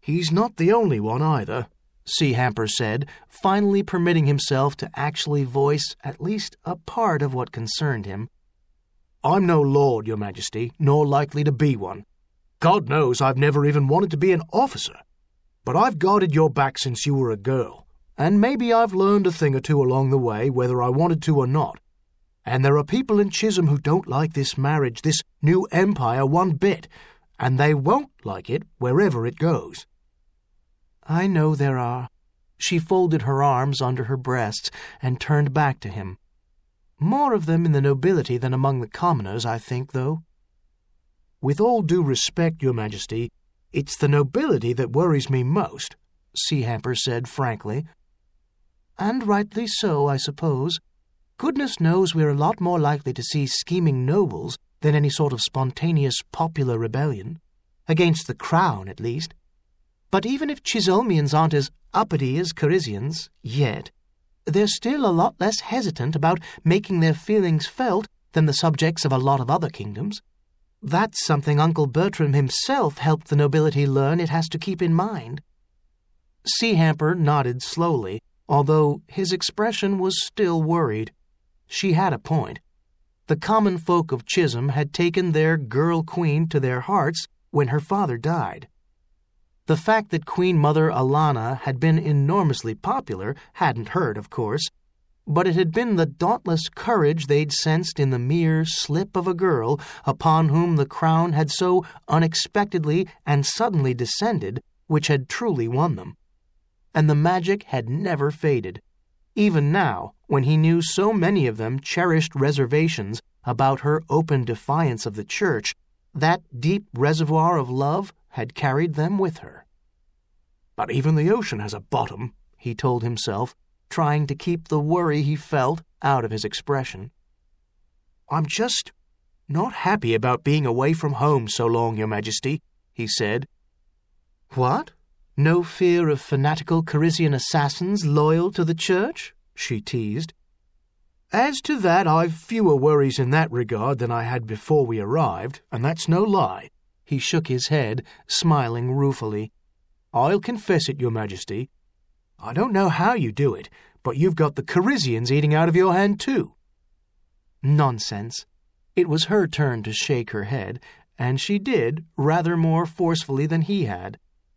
He's not the only one either, Sea Hamper said, finally permitting himself to actually voice at least a part of what concerned him. I'm no lord, Your Majesty, nor likely to be one. God knows I've never even wanted to be an officer. But I've guarded your back since you were a girl, and maybe I've learned a thing or two along the way, whether I wanted to or not. And there are people in Chisholm who don't like this marriage, this new empire one bit, and they won't like it wherever it goes. I know there are. She folded her arms under her breasts and turned back to him. More of them in the nobility than among the commoners, I think, though. With all due respect, Your Majesty, it's the nobility that worries me most, Sea Hamper said frankly. And rightly so, I suppose. Goodness knows we're a lot more likely to see scheming nobles than any sort of spontaneous popular rebellion. Against the crown, at least. But even if Chisholmians aren't as uppity as Corisians, yet, they're still a lot less hesitant about making their feelings felt than the subjects of a lot of other kingdoms. That's something Uncle Bertram himself helped the nobility learn it has to keep in mind. Sea Hamper nodded slowly, although his expression was still worried. She had a point. The common folk of Chisholm had taken their girl queen to their hearts when her father died. The fact that Queen Mother Alana had been enormously popular hadn't hurt, of course, but it had been the dauntless courage they'd sensed in the mere slip of a girl upon whom the crown had so unexpectedly and suddenly descended which had truly won them. And the magic had never faded. Even now, when he knew so many of them cherished reservations about her open defiance of the church, that deep reservoir of love had carried them with her. But even the ocean has a bottom, he told himself, trying to keep the worry he felt out of his expression. I'm just not happy about being away from home so long, Your Majesty, he said. What? No fear of fanatical Corisian assassins loyal to the church? She teased. As to that, I've fewer worries in that regard than I had before we arrived, and that's no lie. He shook his head, smiling ruefully. I'll confess it, Your Majesty. I don't know how you do it, but you've got the Corisians eating out of your hand too. Nonsense. It was her turn to shake her head, and she did, rather more forcefully than he had.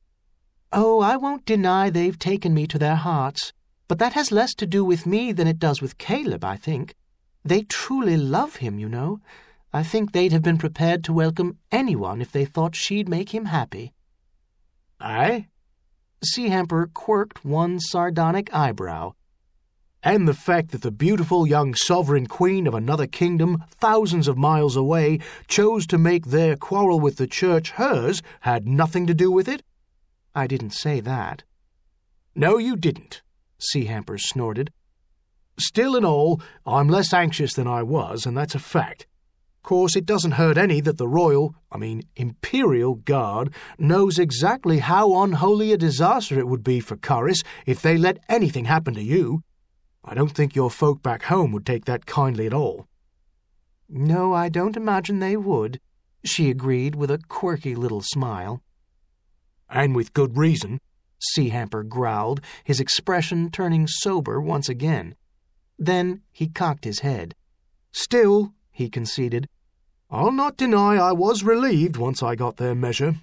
Oh, I won't deny they've taken me to their hearts, but that has less to do with me than it does with Caleb, I think. They truly love him, you know. I think they'd have been prepared to welcome anyone if they thought she'd make him happy. Aye? Sea Hamper quirked one sardonic eyebrow. And the fact that the beautiful young sovereign queen of another kingdom thousands of miles away chose to make their quarrel with the church hers had nothing to do with it? I didn't say that. No, you didn't, Sea Hamper snorted. Still and all, I'm less anxious than I was, and that's a fact. Course, it doesn't hurt any that the Imperial Guard knows exactly how unholy a disaster it would be for Corris if they let anything happen to you. I don't think your folk back home would take that kindly at all. No, I don't imagine they would, she agreed with a quirky little smile. And with good reason, Sea Hamper growled, his expression turning sober once again. Then he cocked his head. Still, he conceded, I'll not deny I was relieved once I got their measure.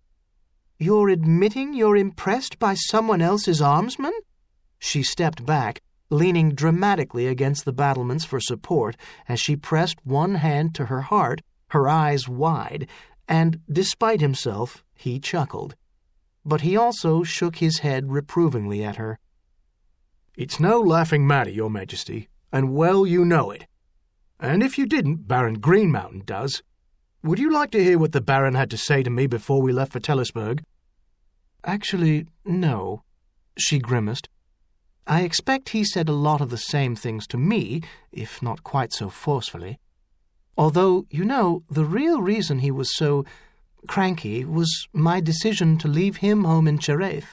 You're admitting you're impressed by someone else's armsman? She stepped back, leaning dramatically against the battlements for support as she pressed one hand to her heart, her eyes wide, and, despite himself, he chuckled. But he also shook his head reprovingly at her. It's no laughing matter, Your Majesty, and well you know it. And if you didn't, Baron Greenmountain does. Would you like to hear what the Baron had to say to me before we left for Tellisburg? Actually, no, she grimaced. I expect he said a lot of the same things to me, if not quite so forcefully. Although, you know, the real reason he was so cranky was my decision to leave him home in Cherraith.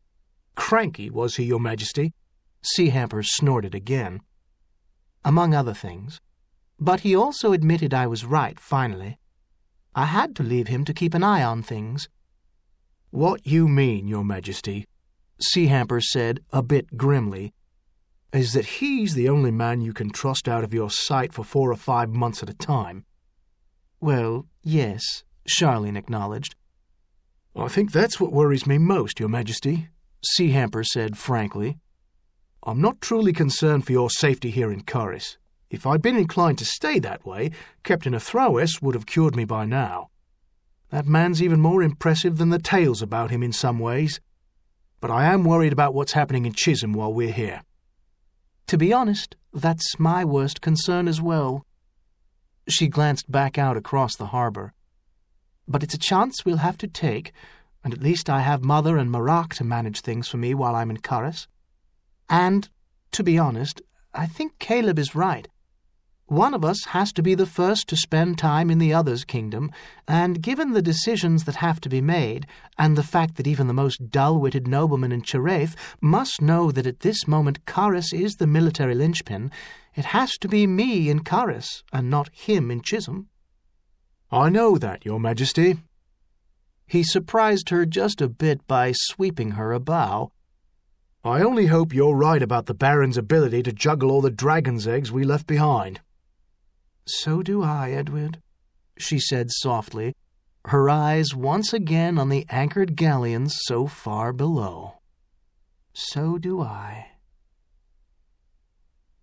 Cranky, was he, Your Majesty? Sea Hamper snorted again. Among other things. But he also admitted I was right, finally. I had to leave him to keep an eye on things. What you mean, Your Majesty, Seahamper said a bit grimly, is that he's the only man you can trust out of your sight for 4 or 5 months at a time. Well, yes, Charlene acknowledged. I think that's what worries me most, Your Majesty, Seahamper said frankly. I'm not truly concerned for your safety here in Corris. If I'd been inclined to stay that way, Captain Athrawes would have cured me by now. That man's even more impressive than the tales about him in some ways. But I am worried about what's happening in Chisholm while we're here. To be honest, that's my worst concern as well. She glanced back out across the harbour. But it's a chance we'll have to take, and at least I have Mother and Marak to manage things for me while I'm in Corris. And, to be honest, I think Caleb is right. One of us has to be the first to spend time in the other's kingdom, and given the decisions that have to be made, and the fact that even the most dull-witted nobleman in Cheraith must know that at this moment Corris is the military linchpin, it has to be me in Corris, and not him in Chisholm. I know that, Your Majesty. He surprised her just a bit by sweeping her a bow. I only hope you're right about the Baron's ability to juggle all the dragon's eggs we left behind. So do I, Edward, she said softly, her eyes once again on the anchored galleons so far below. So do I.